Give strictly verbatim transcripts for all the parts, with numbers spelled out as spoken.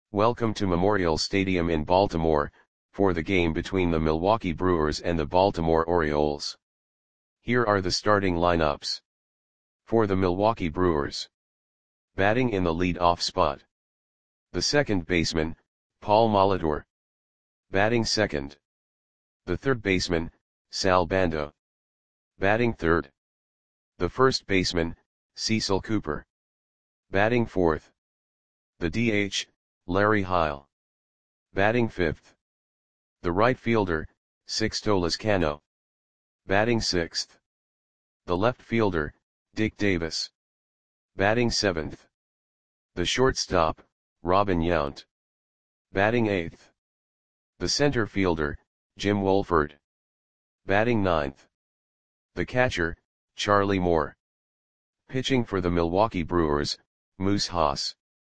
Welcome to Memorial Stadium in Baltimore, for the game between the Milwaukee Brewers and the Baltimore Orioles. Here are the starting lineups. For the Milwaukee Brewers. Batting in the lead-off spot. The second baseman, Paul Molitor. Batting second. The third baseman, Sal Bando. Batting third. The first baseman, Cecil Cooper. Batting fourth. The D H, Larry Heil. Batting fifth. The right fielder, Sixto Lezcano. Batting sixth. The left fielder, Dick Davis. Batting seventh. The shortstop, Robin Yount. Batting eighth. The center fielder, Jim Wohlford. Batting ninth. The catcher, Charlie Moore. Pitching for the Milwaukee Brewers, Moose Haas.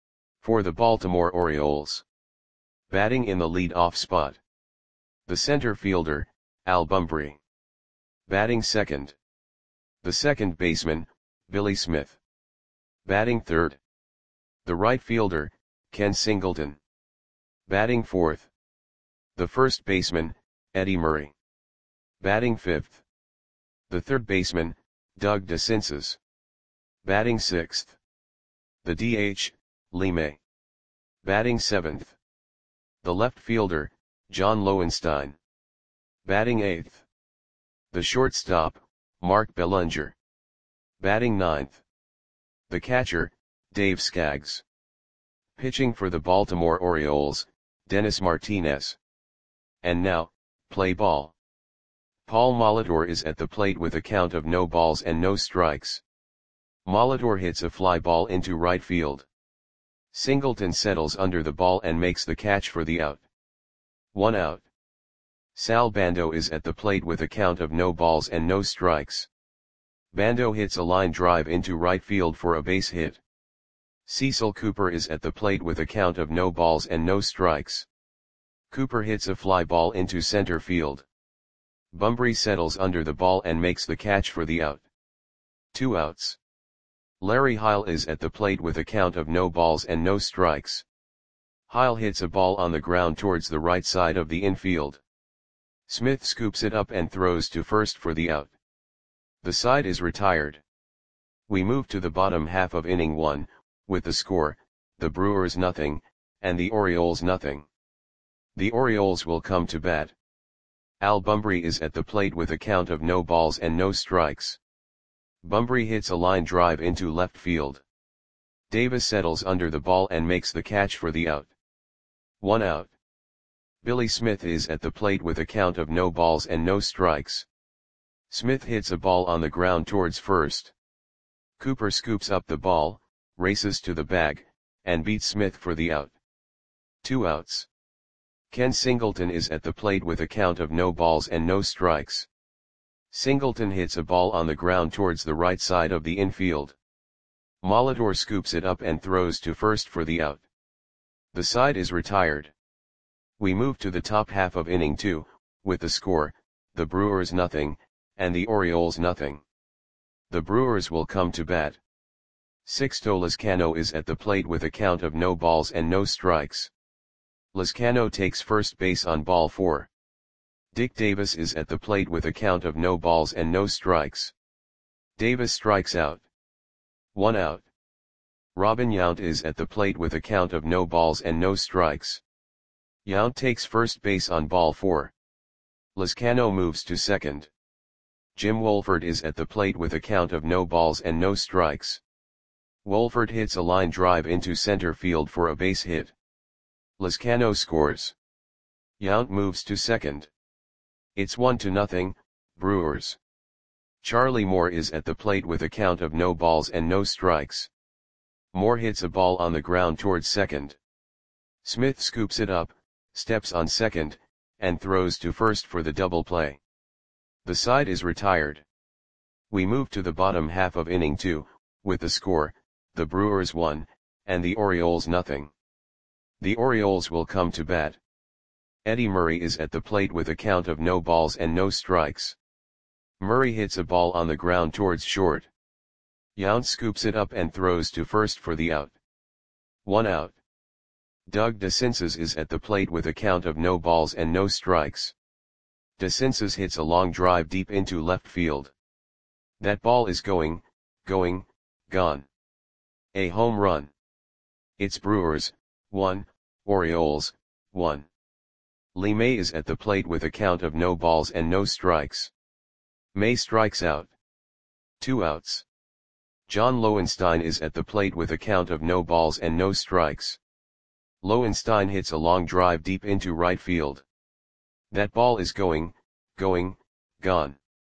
For the Baltimore Orioles. Batting in the lead-off spot. The center fielder, Al Bumbry. Batting second. The second baseman, Billy Smith. Batting third. The right fielder, Ken Singleton. Batting fourth. The first baseman, Eddie Murray. Batting fifth. The third baseman, Doug DeCinces. Batting sixth. The D H, Lee May. Batting seventh. The left fielder, John Lowenstein. Batting eighth. The shortstop, Mark Bellunger. Batting ninth. The catcher, Dave Skaggs. Pitching for the Baltimore Orioles, Dennis Martinez. And now, play ball. Paul Molitor is at the plate with a count of no balls and no strikes. Molitor hits a fly ball into right field. Singleton settles under the ball and makes the catch for the out. One out. Sal Bando is at the plate with a count of no balls and no strikes. Bando hits a line drive into right field for a base hit. Cecil Cooper is at the plate with a count of no balls and no strikes. Cooper hits a fly ball into center field. Bumbry settles under the ball and makes the catch for the out. Two outs. Larry Heil is at the plate with a count of no balls and no strikes. Heil hits a ball on the ground towards the right side of the infield. Smith scoops it up and throws to first for the out. The side is retired. We move to the bottom half of inning one, with the score, the Brewers nothing, and the Orioles nothing. The Orioles will come to bat. Al Bumbry is at the plate with a count of no balls and no strikes. Bumbry hits a line drive into left field. Davis settles under the ball and makes the catch for the out. One out. Billy Smith is at the plate with a count of no balls and no strikes. Smith hits a ball on the ground towards first. Cooper scoops up the ball, races to the bag, and beats Smith for the out. Two outs. Ken Singleton is at the plate with a count of no balls and no strikes. Singleton hits a ball on the ground towards the right side of the infield. Molitor scoops it up and throws to first for the out. The side is retired. We move to the top half of inning two, with the score, the Brewers nothing, and the Orioles nothing. The Brewers will come to bat. Sixto Lezcano is at the plate with a count of no balls and no strikes. Lezcano takes first base on ball four. Dick Davis is at the plate with a count of no balls and no strikes. Davis strikes out. One out. Robin Yount is at the plate with a count of no balls and no strikes. Yount takes first base on ball four. Lezcano moves to second. Jim Wohlford is at the plate with a count of no balls and no strikes. Wohlford hits a line drive into center field for a base hit. Lezcano scores. Yount moves to second. It's one to nothing, Brewers. Charlie Moore is at the plate with a count of no balls and no strikes. Moore hits a ball on the ground towards second. Smith scoops it up, steps on second, and throws to first for the double play. The side is retired. We move to the bottom half of inning two, with the score, the Brewers one, and the Orioles nothing. The Orioles will come to bat. Eddie Murray is at the plate with a count of no balls and no strikes. Murray hits a ball on the ground towards short. Yount scoops it up and throws to first for the out. One out. Doug DeCinces is at the plate with a count of no balls and no strikes. DeCinces hits a long drive deep into left field. That ball is going, going, gone. A home run. It's Brewers, one, Orioles, one. Lee May is at the plate with a count of no balls and no strikes. May strikes out. Two outs. John Lowenstein is at the plate with a count of no balls and no strikes. Lowenstein hits a long drive deep into right field. That ball is going, going, gone.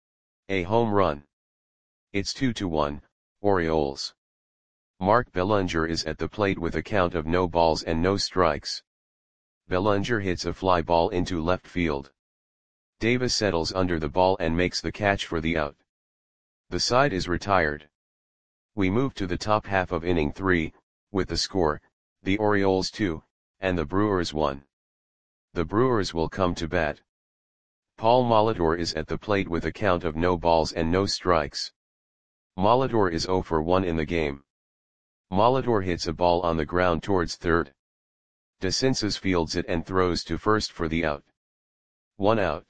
A home run. It's two to one, Orioles. Mark Bellinger is at the plate with a count of no balls and no strikes. Bellinger hits a fly ball into left field. Davis settles under the ball and makes the catch for the out. The side is retired. We move to the top half of inning three, with the score, the Orioles two, and the Brewers one. The Brewers will come to bat. Paul Molitor is at the plate with a count of no balls and no strikes. Molitor is oh for one in the game. Molitor hits a ball on the ground towards third. DeCinces fields it and throws to first for the out. One out.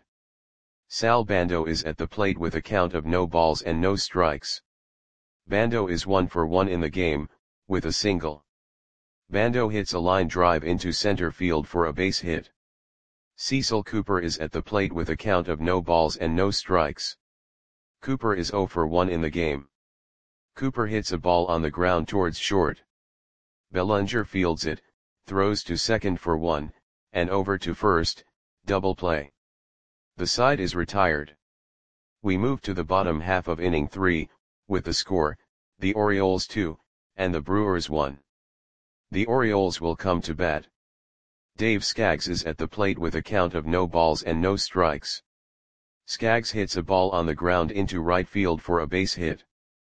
Sal Bando is at the plate with a count of no balls and no strikes. Bando is one for one in the game, with a single. Bando hits a line drive into center field for a base hit. Cecil Cooper is at the plate with a count of no balls and no strikes. Cooper is oh for one in the game. Cooper hits a ball on the ground towards short. Bellinger fields it, throws to second for one, and over to first, double play. The side is retired. We move to the bottom half of inning three, with the score, the Orioles two, and the Brewers one. The Orioles will come to bat. Dave Skaggs is at the plate with a count of no balls and no strikes. Skaggs hits a ball on the ground into right field for a base hit.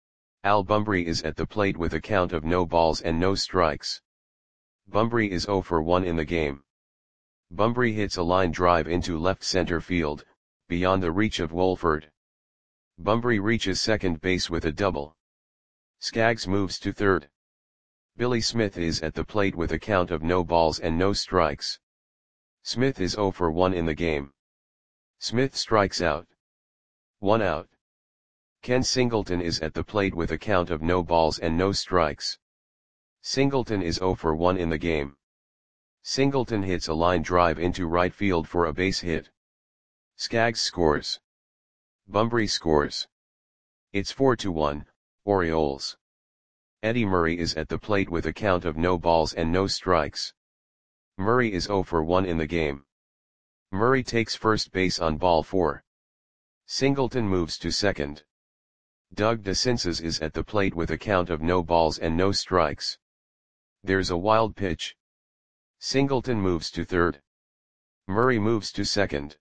Al Bumbry is at the plate with a count of no balls and no strikes. Bumbry is oh for one in the game. Bumbry hits a line drive into left center field, beyond the reach of Wolford. Bumbry reaches second base with a double. Skaggs moves to third. Billy Smith is at the plate with a count of no balls and no strikes. Smith is oh for one in the game. Smith strikes out. One out. Ken Singleton is at the plate with a count of no balls and no strikes. Singleton is oh for one in the game. Singleton hits a line drive into right field for a base hit. Skaggs scores. Bumbry scores. It's four to one, Orioles. Eddie Murray is at the plate with a count of no balls and no strikes. Murray is oh for one in the game. Murray takes first base on ball four. Singleton moves to second. Doug DeCinces is at the plate with a count of no balls and no strikes. There's a wild pitch. Singleton moves to third. Murray moves to second.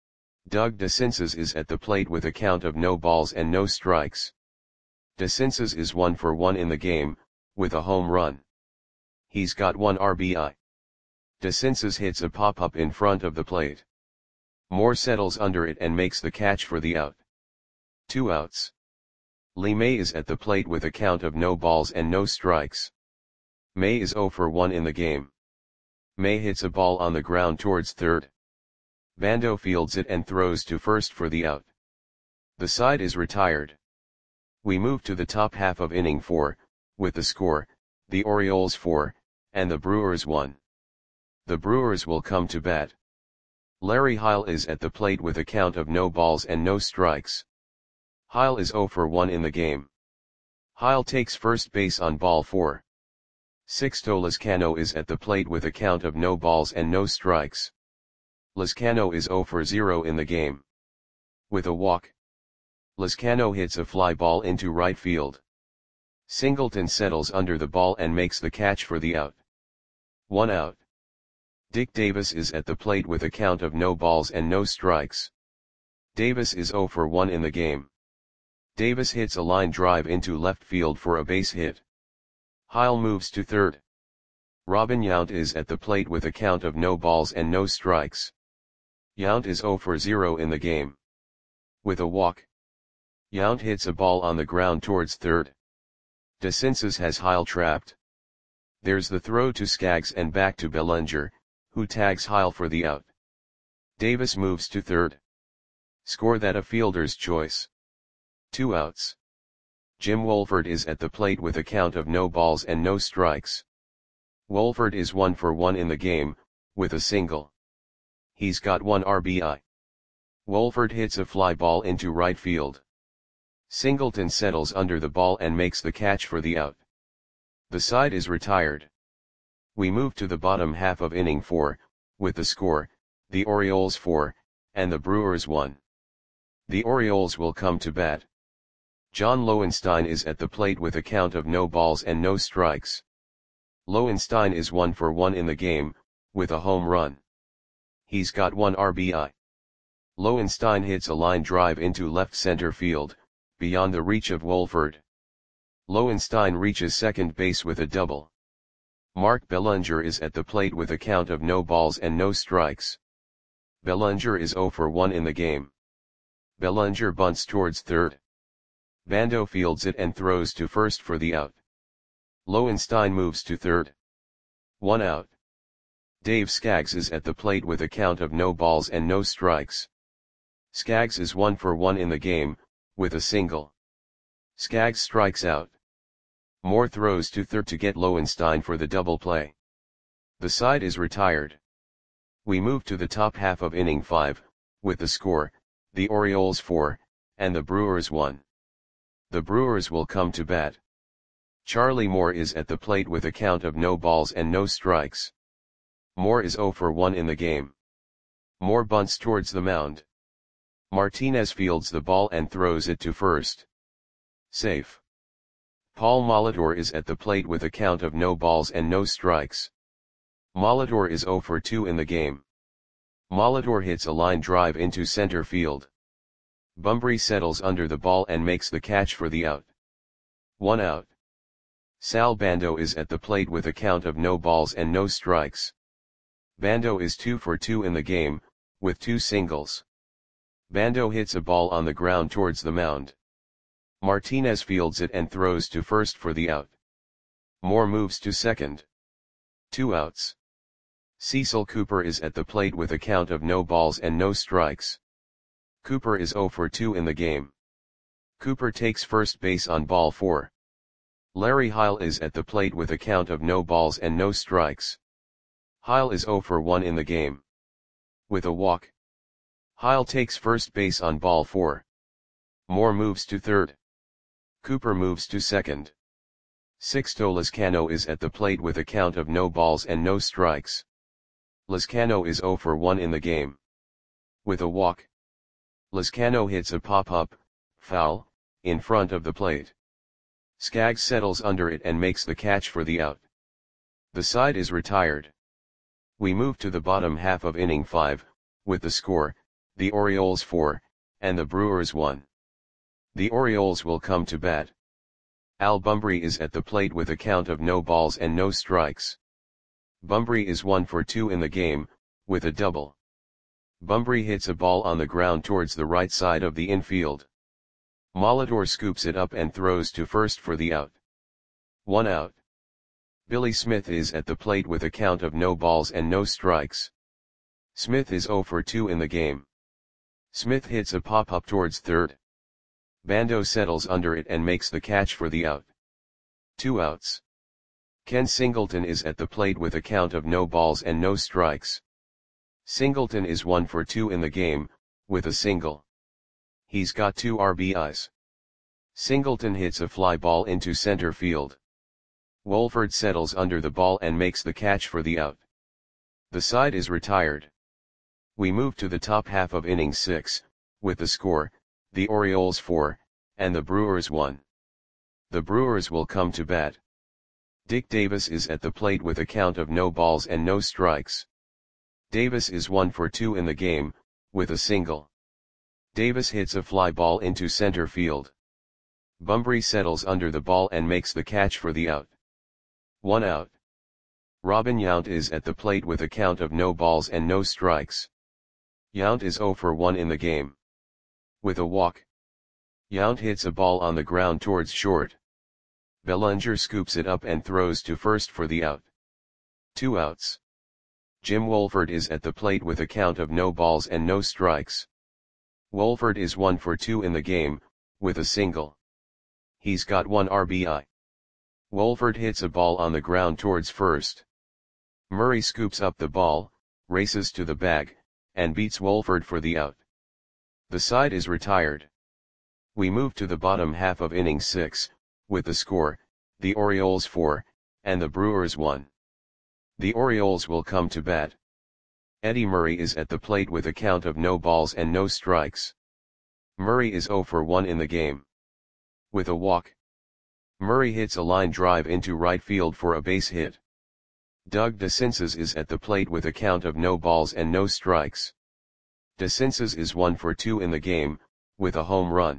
Doug DeCinces is at the plate with a count of no balls and no strikes. DeCinces is one for one in the game, with a home run. He's got one R B I. DeCinces hits a pop-up in front of the plate. Moore settles under it and makes the catch for the out. Two outs. Lee May is at the plate with a count of no balls and no strikes. May is oh for one in the game. May hits a ball on the ground towards third. Bando fields it and throws to first for the out. The side is retired. We move to the top half of inning four, with the score, the Orioles four, and the Brewers one. The Brewers will come to bat. Larry Heil is at the plate with a count of no balls and no strikes. Heil is oh for one in the game. Heil takes first base on ball four. Sixto Lezcano is at the plate with a count of no balls and no strikes. Lezcano is oh for zero in the game. With a walk. Lezcano hits a fly ball into right field. Singleton settles under the ball and makes the catch for the out. One out. Dick Davis is at the plate with a count of no balls and no strikes. Davis is oh for one in the game. Davis hits a line drive into left field for a base hit. Heil moves to third. Robin Yount is at the plate with a count of no balls and no strikes. Yount is oh for zero in the game. With a walk. Yount hits a ball on the ground towards third. DeCinces has Heil trapped. There's the throw to Skaggs and back to Bellinger, who tags Heil for the out. Davis moves to third. Score that a fielder's choice. Two outs. Jim Wohlford is at the plate with a count of no balls and no strikes. Wohlford is one for one in the game, with a single. He's got one R B I. Wohlford hits a fly ball into right field. Singleton settles under the ball and makes the catch for the out. The side is retired. We move to the bottom half of inning four, with the score, the Orioles four, and the Brewers one. The Orioles will come to bat. John Lowenstein is at the plate with a count of no balls and no strikes. Lowenstein is one for one in the game, with a home run. He's got one R B I. Lowenstein hits a line drive into left center field, beyond the reach of Wohlford. Lowenstein reaches second base with a double. Mark Bellinger is at the plate with a count of no balls and no strikes. Bellinger is zero for one in the game. Bellinger bunts towards third. Bando fields it and throws to first for the out. Lowenstein moves to third. One out. Dave Skaggs is at the plate with a count of no balls and no strikes. Skaggs is one for one in the game, with a single. Skaggs strikes out. Moore throws to third to get Lowenstein for the double play. The side is retired. We move to the top half of inning five, with the score, the Orioles four, and the Brewers one. The Brewers will come to bat. Charlie Moore is at the plate with a count of no balls and no strikes. Moore is zero for one in the game. Moore bunts towards the mound. Martinez fields the ball and throws it to first. Safe. Paul Molitor is at the plate with a count of no balls and no strikes. Molitor is zero for two in the game. Molitor hits a line drive into center field. Bumbry settles under the ball and makes the catch for the out. One out. Sal Bando is at the plate with a count of no balls and no strikes. Bando is two for two in the game, with two singles. Bando hits a ball on the ground towards the mound. Martinez fields it and throws to first for the out. Moore moves to second. Two outs. Cecil Cooper is at the plate with a count of no balls and no strikes. Cooper is zero for two in the game. Cooper takes first base on ball four. Larry Heil is at the plate with a count of no balls and no strikes. Heil is zero for one in the game. With a walk. Heil takes first base on ball four. Moore moves to third. Cooper moves to second. Sixto Lezcano is at the plate with a count of no balls and no strikes. Lezcano is zero for one in the game. With a walk. Lezcano hits a pop-up, foul, in front of the plate. Skaggs settles under it and makes the catch for the out. The side is retired. We move to the bottom half of inning five, with the score, the Orioles four, and the Brewers one. The Orioles will come to bat. Al Bumbry is at the plate with a count of no balls and no strikes. Bumbry is one for two in the game, with a double. Bumbry hits a ball on the ground towards the right side of the infield. Molitor scoops it up and throws to first for the out. One out. Billy Smith is at the plate with a count of no balls and no strikes. Smith is zero for two in the game. Smith hits a pop-up towards third. Bando settles under it and makes the catch for the out. Two outs. Ken Singleton is at the plate with a count of no balls and no strikes. Singleton is one for two in the game, with a single. He's got two R B Is. Singleton hits a fly ball into center field. Wohlford settles under the ball and makes the catch for the out. The side is retired. We move to the top half of inning six, with the score, the Orioles four, and the Brewers one. The Brewers will come to bat. Dick Davis is at the plate with a count of no balls and no strikes. Davis is one for two in the game, with a single. Davis hits a fly ball into center field. Bumbry settles under the ball and makes the catch for the out. One out. Robin Yount is at the plate with a count of no balls and no strikes. Yount is zero for one in the game. With a walk. Yount hits a ball on the ground towards short. Bellinger scoops it up and throws to first for the out. Two outs. Jim Wolford is at the plate with a count of no balls and no strikes. Wolford is one for two in the game, with a single. He's got one R B I. Wolford hits a ball on the ground towards first. Murray scoops up the ball, races to the bag, and beats Wolford for the out. The side is retired. We move to the bottom half of inning six, with the score, the Orioles four, and the Brewers one. The Orioles will come to bat. Eddie Murray is at the plate with a count of no balls and no strikes. Murray is zero for one in the game. With a walk. Murray hits a line drive into right field for a base hit. Doug DeCinces is at the plate with a count of no balls and no strikes. DeCinces is one for two in the game, with a home run.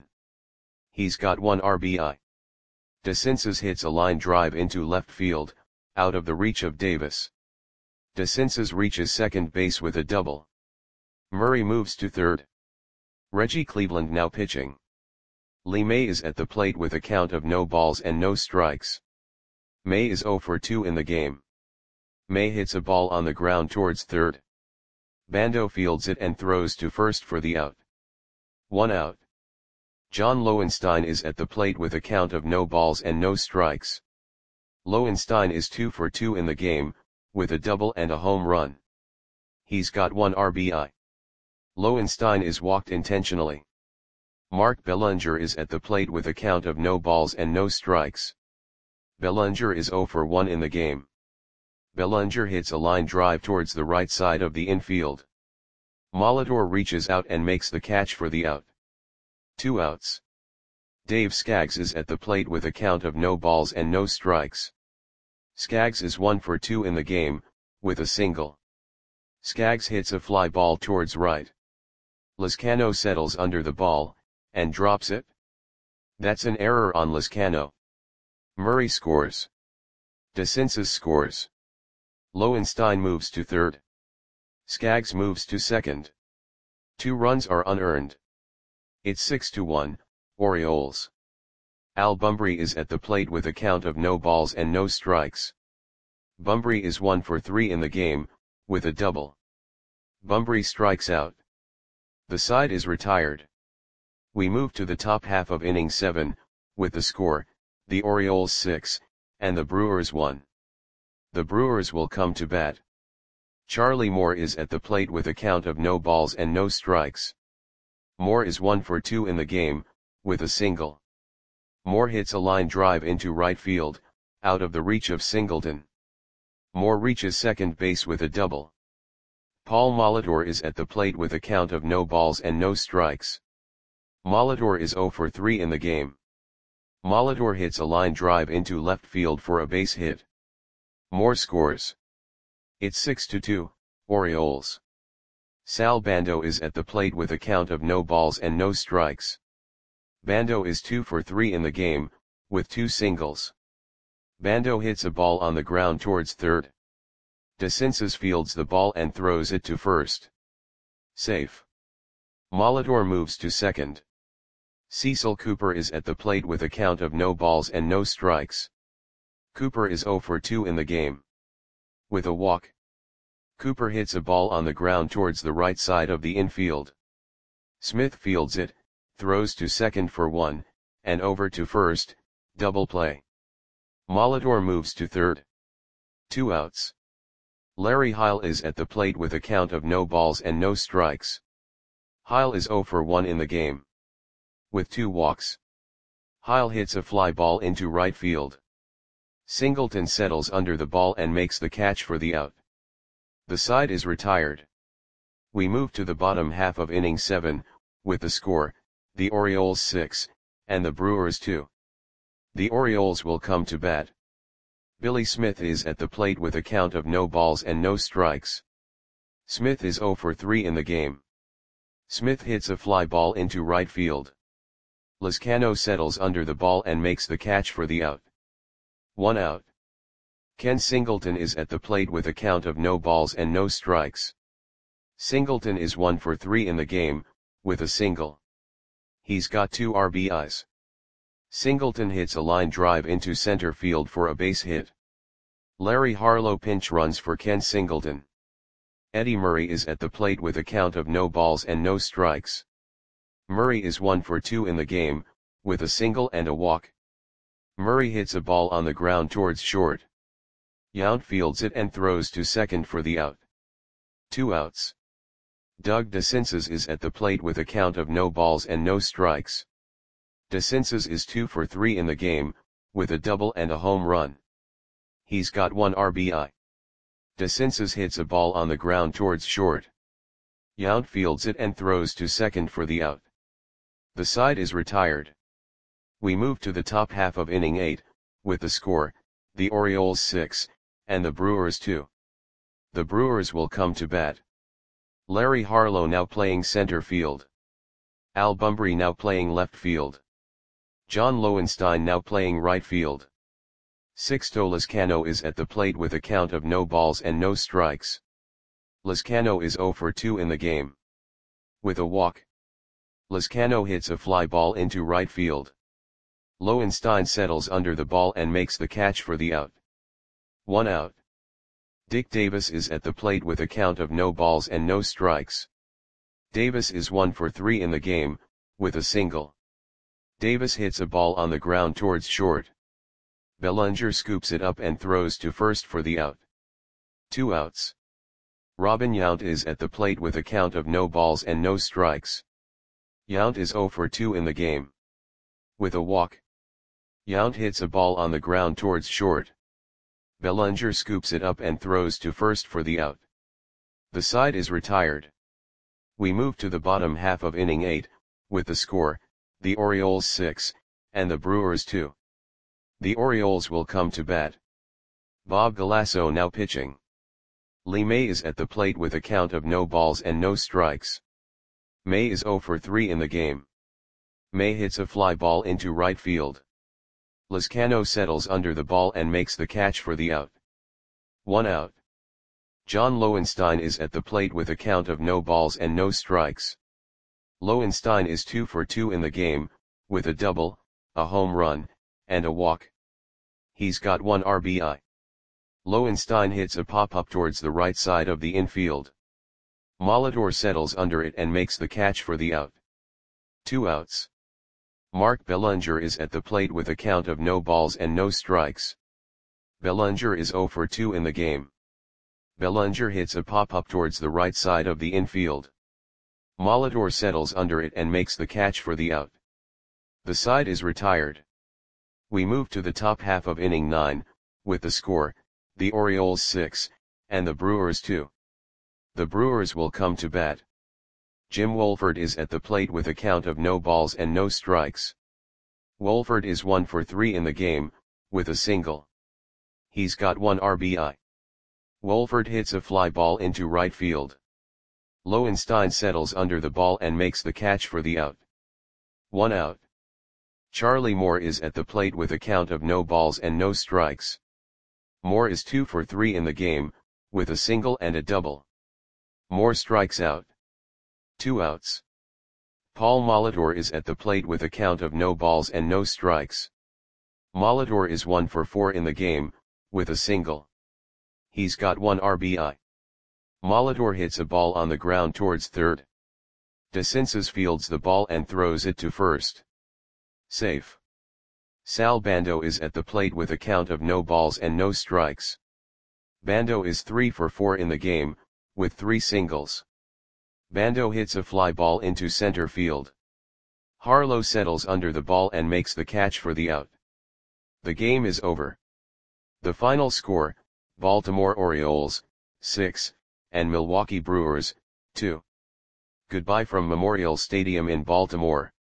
He's got one R B I. DeCinces hits a line drive into left field, out of the reach of Davis. DeCinces reaches second base with a double. Murray moves to third. Reggie Cleveland now pitching. Lee May is at the plate with a count of no balls and no strikes. May is zero for two in the game. May hits a ball on the ground towards third. Bando fields it and throws to first for the out. One out. John Lowenstein is at the plate with a count of no balls and no strikes. Lowenstein is two for two in the game, with a double and a home run. He's got one R B I. Lowenstein is walked intentionally. Mark Bellinger is at the plate with a count of no balls and no strikes. Bellinger is zero for one in the game. Bellinger hits a line drive towards the right side of the infield. Molitor reaches out and makes the catch for the out. Two outs. Dave Skaggs is at the plate with a count of no balls and no strikes. Skaggs is one for two in the game, with a single. Skaggs hits a fly ball towards right. Lizcano settles under the ball, and drops it. That's an error on Lizcano. Murray scores. DeCinces scores. Lowenstein moves to third. Skaggs moves to second. Two runs are unearned. It's six to one, Orioles. Al Bumbry is at the plate with a count of no balls and no strikes. Bumbry is one for three in the game, with a double. Bumbry strikes out. The side is retired. We move to the top half of inning seven, with the score, the Orioles six, and the Brewers one. The Brewers will come to bat. Charlie Moore is at the plate with a count of no balls and no strikes. Moore is one for two in the game, with a single. Moore hits a line drive into right field, out of the reach of Singleton. Moore reaches second base with a double. Paul Molitor is at the plate with a count of no balls and no strikes. Molitor is zero for three in the game. Molitor hits a line drive into left field for a base hit. Moore scores. It's six to two, Orioles. Sal Bando is at the plate with a count of no balls and no strikes. Bando is two for three in the game, with two singles. Bando hits a ball on the ground towards third. DeCinces fields the ball and throws it to first. Safe. Molitor moves to second. Cecil Cooper is at the plate with a count of no balls and no strikes. Cooper is zero for two in the game. With a walk. Cooper hits a ball on the ground towards the right side of the infield. Smith fields it, throws to second for one, and over to first, double play. Molitor moves to third. Two outs. Larry Heil is at the plate with a count of no balls and no strikes. Heil is zero for one in the game. With two walks. Heil hits a fly ball into right field. Singleton settles under the ball and makes the catch for the out. The side is retired. We move to the bottom half of inning seven, with the score, the Orioles six, and the Brewers two. The Orioles will come to bat. Billy Smith is at the plate with a count of no balls and no strikes. Smith is zero for three in the game. Smith hits a fly ball into right field. Lizcano settles under the ball and makes the catch for the out. One out. Ken Singleton is at the plate with a count of no balls and no strikes. Singleton is one for three in the game, with a single. He's got two R B Is. Singleton hits a line drive into center field for a base hit. Larry Harlow pinch runs for Ken Singleton. Eddie Murray is at the plate with a count of no balls and no strikes. Murray is one for two in the game, with a single and a walk. Murray hits a ball on the ground towards short. Yount fields it and throws to second for the out. Two outs. Doug DeCinces is at the plate with a count of no balls and no strikes. DeCinces is two for three in the game, with a double and a home run. He's got one R B I. DeCinces hits a ball on the ground towards short. Yount fields it and throws to second for the out. The side is retired. We move to the top half of inning eight, with the score, the Orioles six, and the Brewers two. The Brewers will come to bat. Larry Harlow now playing center field. Al Bumbry now playing left field. John Lowenstein now playing right field. Sixto Lezcano is at the plate with a count of no balls and no strikes. Lezcano is zero for two in the game. With a walk. Lezcano hits a fly ball into right field. Lowenstein settles under the ball and makes the catch for the out. One out. Dick Davis is at the plate with a count of no balls and no strikes. Davis is one for three in the game, with a single. Davis hits a ball on the ground towards short. Bellinger scoops it up and throws to first for the out. Two outs. Robin Yount is at the plate with a count of no balls and no strikes. Yount is zero for two in the game. With a walk. Yount hits a ball on the ground towards short. Bellinger scoops it up and throws to first for the out. The side is retired. We move to the bottom half of inning eight, with the score, the Orioles six, and the Brewers two. The Orioles will come to bat. Bob Galasso now pitching. Lee May is at the plate with a count of no balls and no strikes. May is zero for three in the game. May hits a fly ball into right field. Lezcano settles under the ball and makes the catch for the out. One out. John Lowenstein is at the plate with a count of no balls and no strikes. Lowenstein is two for two in the game, with a double, a home run, and a walk. He's got one R B I. Lowenstein hits a pop-up towards the right side of the infield. Molitor settles under it and makes the catch for the out. Two outs. Mark Bellinger is at the plate with a count of no balls and no strikes. Bellinger is zero for two in the game. Bellinger hits a pop-up towards the right side of the infield. Molitor settles under it and makes the catch for the out. The side is retired. We move to the top half of inning nine, with the score, the Orioles six, and the Brewers two. The Brewers will come to bat. Jim Wolford is at the plate with a count of no balls and no strikes. Wolford is one for three in the game, with a single. He's got one R B I. Wolford hits a fly ball into right field. Lowenstein settles under the ball and makes the catch for the out. One out. Charlie Moore is at the plate with a count of no balls and no strikes. Moore is two for three in the game, with a single and a double. Moore strikes out. Two outs. Paul Molitor is at the plate with a count of no balls and no strikes. Molitor is one for four in the game, with a single. He's got one R B I. Molitor hits a ball on the ground towards third. DeCinces fields the ball and throws it to first. Safe. Sal Bando is at the plate with a count of no balls and no strikes. Bando is three for four in the game, with three singles. Bando hits a fly ball into center field. Harlow settles under the ball and makes the catch for the out. The game is over. The final score, Baltimore Orioles, six, and Milwaukee Brewers, two. Goodbye from Memorial Stadium in Baltimore.